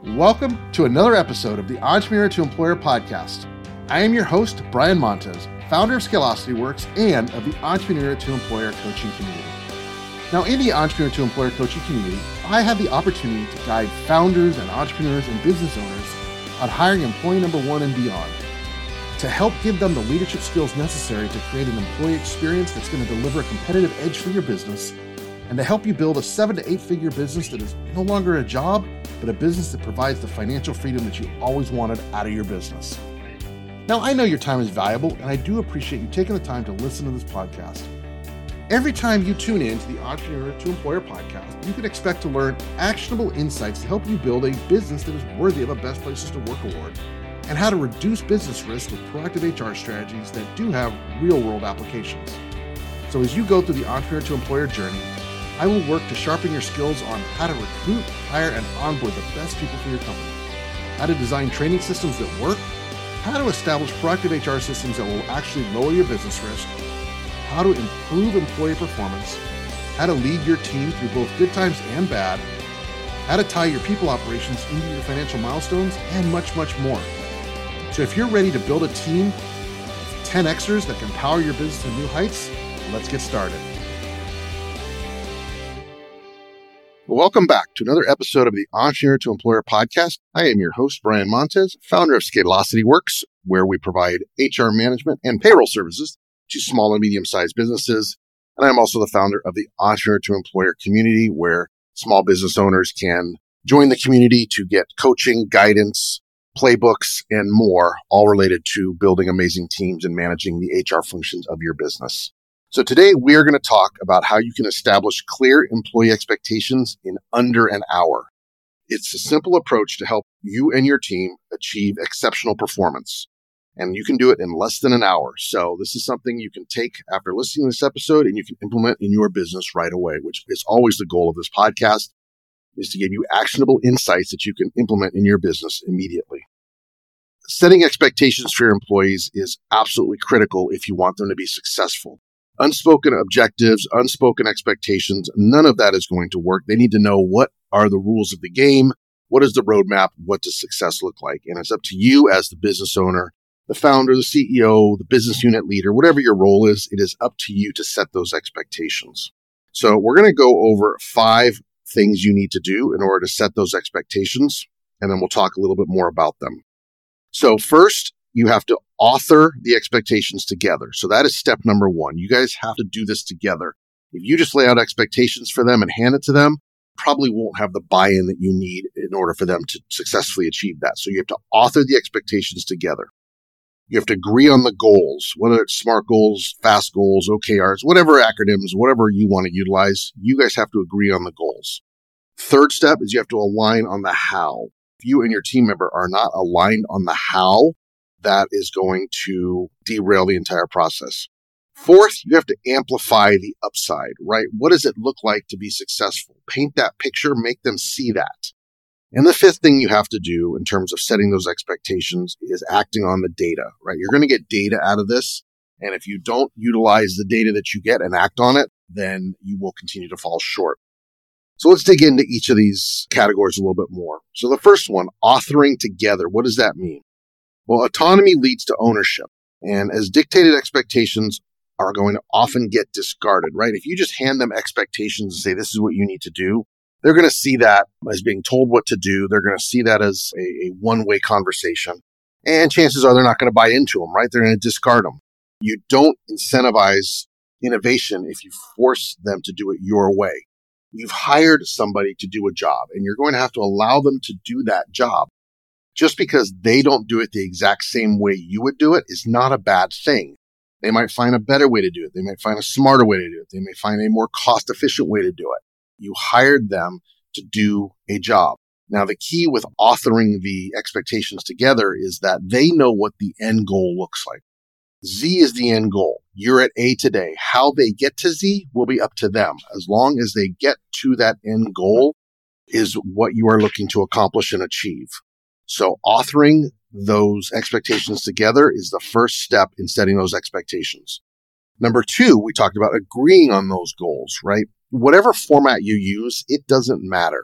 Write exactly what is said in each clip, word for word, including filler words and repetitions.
Welcome to another episode of the Entrepreneur to Employer podcast. I am your host, Brian Montez, founder of Scalosity Works and of the Entrepreneur to Employer coaching community. Now, in the Entrepreneur to Employer coaching community, I have the opportunity to guide founders and entrepreneurs and business owners on hiring employee number one and beyond, to help give them the leadership skills necessary to create an employee experience that's going to deliver a competitive edge for your business, and to help you build a seven to eight figure business that is no longer a job, but a business that provides the financial freedom that you always wanted out of your business. Now, I know your time is valuable, and I do appreciate you taking the time to listen to this podcast. Every time you tune in to the Entrepreneur to Employer podcast, you can expect to learn actionable insights to help you build a business that is worthy of a Best Places to Work award, and how to reduce business risk with proactive H R strategies that do have real-world applications. So as you go through the Entrepreneur to Employer journey, I will work to sharpen your skills on how to recruit, hire, and onboard the best people for your company, how to design training systems that work, how to establish proactive H R systems that will actually lower your business risk, how to improve employee performance, how to lead your team through both good times and bad, how to tie your people operations into your financial milestones, and much, much more. So if you're ready to build a team of ten Xers that can power your business to new heights, let's get started. Welcome back to another episode of the Entrepreneur to Employer podcast. I am your host, Brian Montez, founder of Scalosity Works, where we provide H R management and payroll services to small and medium-sized businesses. And I'm also the founder of the Entrepreneur to Employer community, where small business owners can join the community to get coaching, guidance, playbooks, and more, all related to building amazing teams and managing the H R functions of your business. So today we are going to talk about how you can establish clear employee expectations in under an hour. It's a simple approach to help you and your team achieve exceptional performance. And you can do it in less than an hour. So this is something you can take after listening to this episode and you can implement in your business right away, which is always the goal of this podcast, is to give you actionable insights that you can implement in your business immediately. Setting expectations for your employees is absolutely critical if you want them to be successful. Unspoken objectives, unspoken expectations, none of that is going to work. They need to know what are the rules of the game, what is the roadmap, what does success look like. And it's up to you as the business owner, the founder, the C E O, the business unit leader, whatever your role is, it is up to you to set those expectations. So we're going to go over five things you need to do in order to set those expectations, and then we'll talk a little bit more about them. So first, you have to author the expectations together. So that is step number one. You guys have to do this together. If you just lay out expectations for them and hand it to them, probably won't have the buy-in that you need in order for them to successfully achieve that. So you have to author the expectations together. You have to agree on the goals, whether it's SMART goals, FAST goals, O K Rs, whatever acronyms, whatever you want to utilize, you guys have to agree on the goals. Third step is you have to align on the how. If you and your team member are not aligned on the how, that is going to derail the entire process. Fourth, you have to amplify the upside, right? What does it look like to be successful? Paint that picture, make them see that. And the fifth thing you have to do in terms of setting those expectations is acting on the data, right? You're going to get data out of this. And if you don't utilize the data that you get and act on it, then you will continue to fall short. So let's dig into each of these categories a little bit more. So the first one, authoring together. What does that mean? Well, autonomy leads to ownership. And as dictated expectations are going to often get discarded, right? If you just hand them expectations and say, this is what you need to do, they're going to see that as being told what to do. They're going to see that as a, a one-way conversation. And chances are they're not going to buy into them, right? They're going to discard them. You don't incentivize innovation if you force them to do it your way. You've hired somebody to do a job, and you're going to have to allow them to do that job. Just because they don't do it the exact same way you would do it is not a bad thing. They might find a better way to do it. They might find a smarter way to do it. They may find a more cost-efficient way to do it. You hired them to do a job. Now, the key with authoring the expectations together is that they know what the end goal looks like. Z is the end goal. You're at A today. How they get to Z will be up to them. As long as they get to that end goal is what you are looking to accomplish and achieve. So authoring those expectations together is the first step in setting those expectations. Number two, we talked about agreeing on those goals, right? Whatever format you use, it doesn't matter.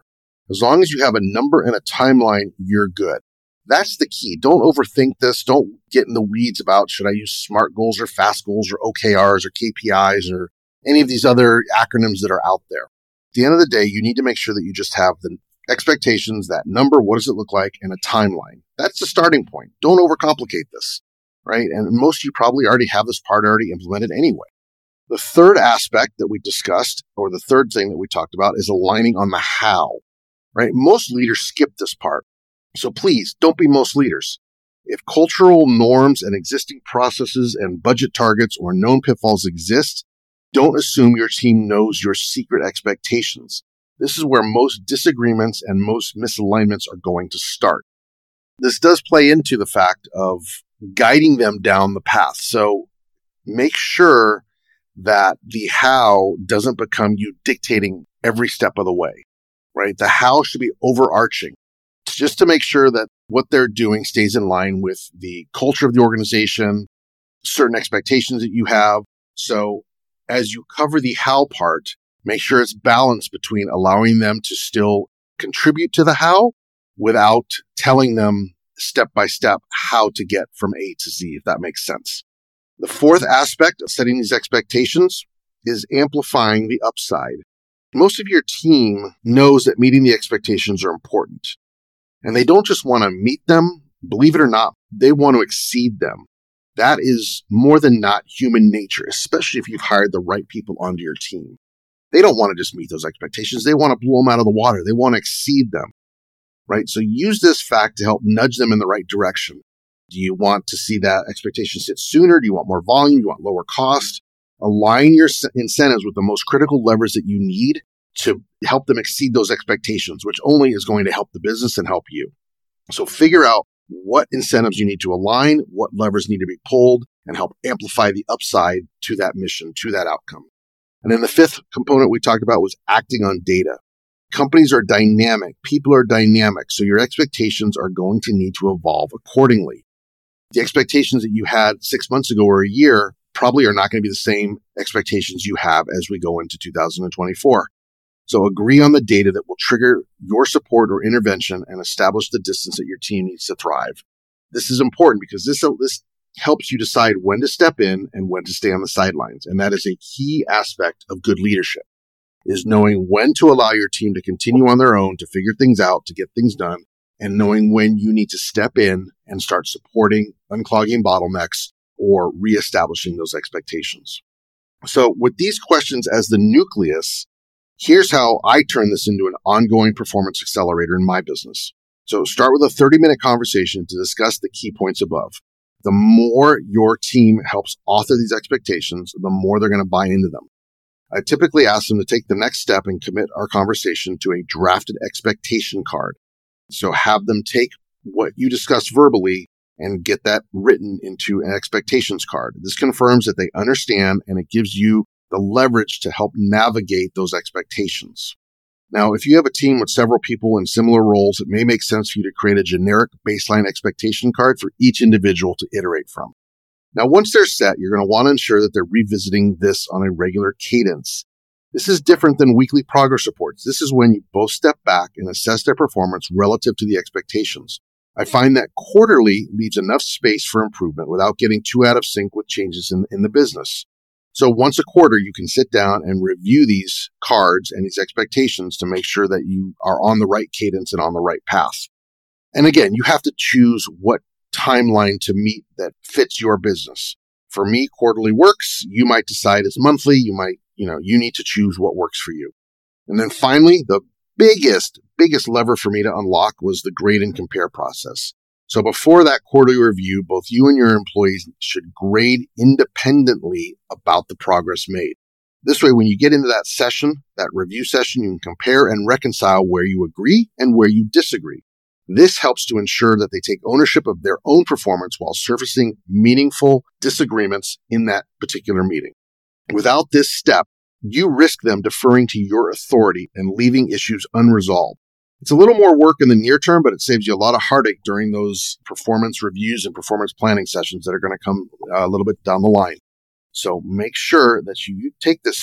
As long as you have a number and a timeline, you're good. That's the key. Don't overthink this. Don't get in the weeds about should I use SMART goals or FAST goals or O K Rs or K P Is or any of these other acronyms that are out there. At the end of the day, you need to make sure that you just have the expectations, that number, what does it look like, and a timeline. That's the starting point. Don't overcomplicate this, right? And most of you probably already have this part already implemented anyway. The third aspect that we discussed, or the third thing that we talked about, is aligning on the how, right? Most leaders skip this part. So please don't be most leaders. If cultural norms and existing processes and budget targets or known pitfalls exist, don't assume your team knows your secret expectations. This is where most disagreements and most misalignments are going to start. This does play into the fact of guiding them down the path. So make sure that the how doesn't become you dictating every step of the way, right? The how should be overarching, just to make sure that what they're doing stays in line with the culture of the organization, certain expectations that you have. So as you cover the how part, make sure it's balanced between allowing them to still contribute to the how without telling them step by step how to get from A to Z, if that makes sense. The fourth aspect of setting these expectations is amplifying the upside. Most of your team knows that meeting the expectations are important. And they don't just want to meet them. Believe it or not, they want to exceed them. That is more than not human nature, especially if you've hired the right people onto your team. They don't want to just meet those expectations. They want to blow them out of the water. They want to exceed them, right? So use this fact to help nudge them in the right direction. Do you want to see that expectation sit sooner? Do you want more volume? Do you want lower cost? Align your incentives with the most critical levers that you need to help them exceed those expectations, which only is going to help the business and help you. So figure out what incentives you need to align, what levers need to be pulled, and help amplify the upside to that mission, to that outcome. And then the fifth component we talked about was acting on data. Companies are dynamic. People are dynamic. So your expectations are going to need to evolve accordingly. The expectations that you had six months ago or a year probably are not going to be the same expectations you have as we go into two thousand twenty-four. So agree on the data that will trigger your support or intervention and establish the distance that your team needs to thrive. This is important because this, this helps you decide when to step in and when to stay on the sidelines. And that is a key aspect of good leadership, is knowing when to allow your team to continue on their own, to figure things out, to get things done, and knowing when you need to step in and start supporting, unclogging bottlenecks, or reestablishing those expectations. So with these questions as the nucleus, here's how I turn this into an ongoing performance accelerator in my business. So start with a thirty-minute conversation to discuss the key points above. The more your team helps author these expectations, the more they're going to buy into them. I typically ask them to take the next step and commit our conversation to a drafted expectation card. So have them take what you discussed verbally and get that written into an expectations card. This confirms that they understand, and it gives you the leverage to help navigate those expectations. Now, if you have a team with several people in similar roles, it may make sense for you to create a generic baseline expectation card for each individual to iterate from. Now, once they're set, you're going to want to ensure that they're revisiting this on a regular cadence. This is different than weekly progress reports. This is when you both step back and assess their performance relative to the expectations. I find that quarterly leaves enough space for improvement without getting too out of sync with changes in, in the business. So once a quarter, you can sit down and review these cards and these expectations to make sure that you are on the right cadence and on the right path. And again, you have to choose what timeline to meet that fits your business. For me, quarterly works. You might decide it's monthly. You might, you know, you need to choose what works for you. And then finally, the biggest, biggest lever for me to unlock was the grade and compare process. So before that quarterly review, both you and your employees should grade independently about the progress made. This way, when you get into that session, that review session, you can compare and reconcile where you agree and where you disagree. This helps to ensure that they take ownership of their own performance while surfacing meaningful disagreements in that particular meeting. Without this step, you risk them deferring to your authority and leaving issues unresolved. It's a little more work in the near term, but it saves you a lot of heartache during those performance reviews and performance planning sessions that are going to come a little bit down the line. So make sure that you take this step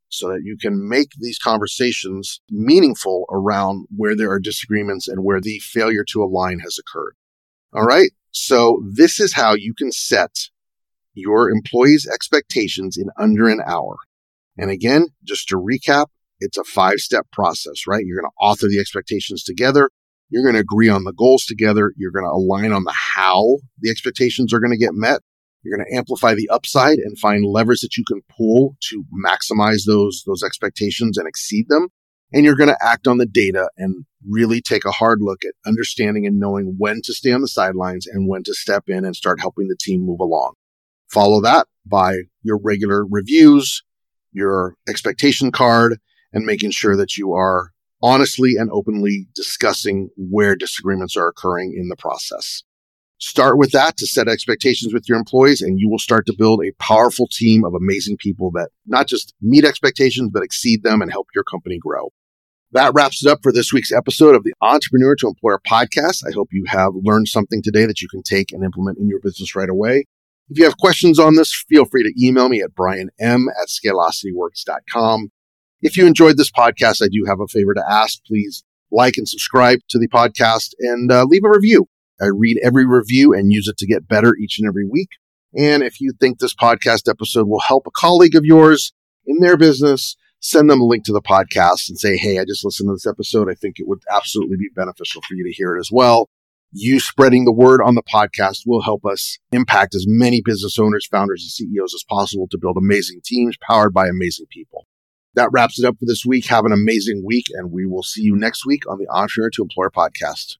so that you can make these conversations meaningful around where there are disagreements and where the failure to align has occurred. All right. So this is how you can set your employees' expectations in under an hour. And again, just to recap, it's a five-step process, right? You're going to author the expectations together. You're going to agree on the goals together. You're going to align on the how the expectations are going to get met. You're going to amplify the upside and find levers that you can pull to maximize those, those expectations and exceed them. And you're going to act on the data and really take a hard look at understanding and knowing when to stay on the sidelines and when to step in and start helping the team move along. Follow that by your regular reviews, your expectation card, and making sure that you are honestly and openly discussing where disagreements are occurring in the process. Start with that to set expectations with your employees, and you will start to build a powerful team of amazing people that not just meet expectations, but exceed them and help your company grow. That wraps it up for this week's episode of the Entrepreneur to Employer podcast. I hope you have learned something today that you can take and implement in your business right away. If you have questions on this, feel free to email me at brian m at scalosity works dot com. If you enjoyed this podcast, I do have a favor to ask. Please like and subscribe to the podcast and uh, leave a review. I read every review and use it to get better each and every week. And if you think this podcast episode will help a colleague of yours in their business, send them a link to the podcast and say, hey, I just listened to this episode. I think it would absolutely be beneficial for you to hear it as well. You spreading the word on the podcast will help us impact as many business owners, founders, and C E Os as possible to build amazing teams powered by amazing people. That wraps it up for this week. Have an amazing week, and we will see you next week on the Entrepreneur to Employer podcast.